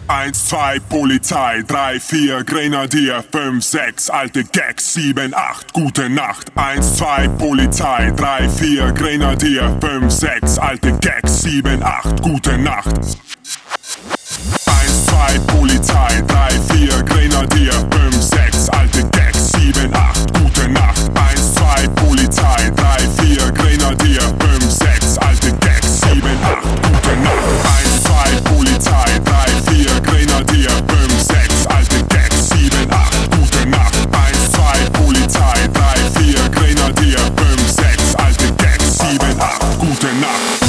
1, 2, Polizei, 3, 4, Grenadier, 5, 6, alte Gags, 7, 8, gute Nacht. 1, 2, Polizei, 3, 4, Grenadier, 5, 6, alte Gags, 7, 8, gute Nacht. 1, 2, Polizei, 3, 4, Grenadier, 5, 6, alte Gags, 7, 8, gute Nacht. 1, 2, Polizei, 3, 4, Grenadier, 5, 6, alte Gags, 7, 8, gute Nacht. 1, 2, Polizei, 3, 4, Grenadier, 5, 6, alte Gags, 7, 8, gute Nacht. 1, 2, Polizei, 3, 4, Grenadier, 5, 6, alte Gags, 7, 8, gute Nacht.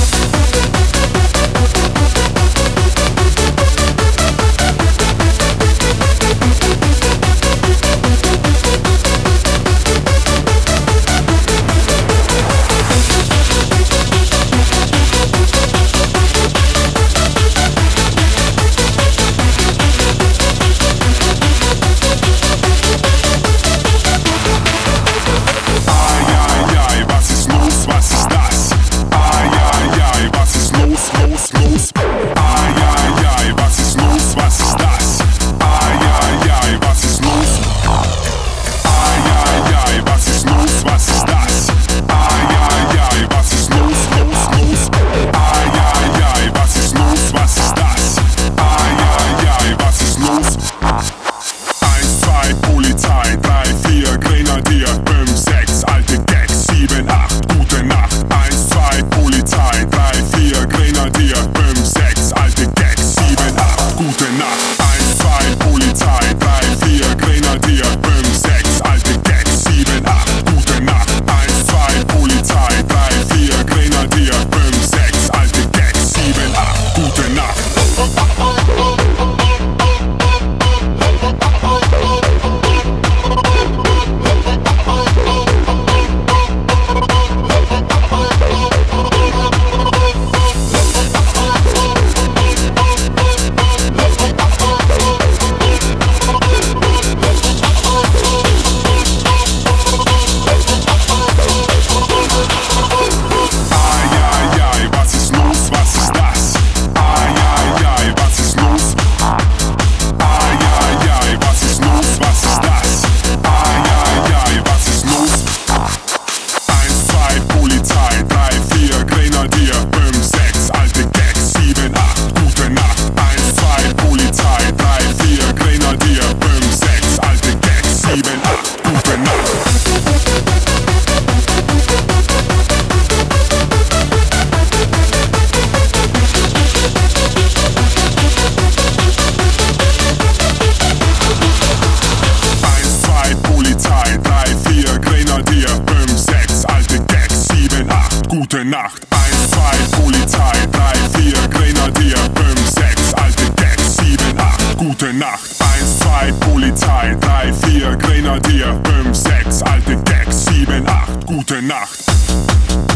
Gute Nacht. 1, 2, Polizei, 3, 4, Grenadier, 5, 6, alte Gags, 7, 8, gute Nacht. 1, 2, Polizei, 3, 4, Grenadier, 5, 6, alte Gags, 7, 8, gute Nacht.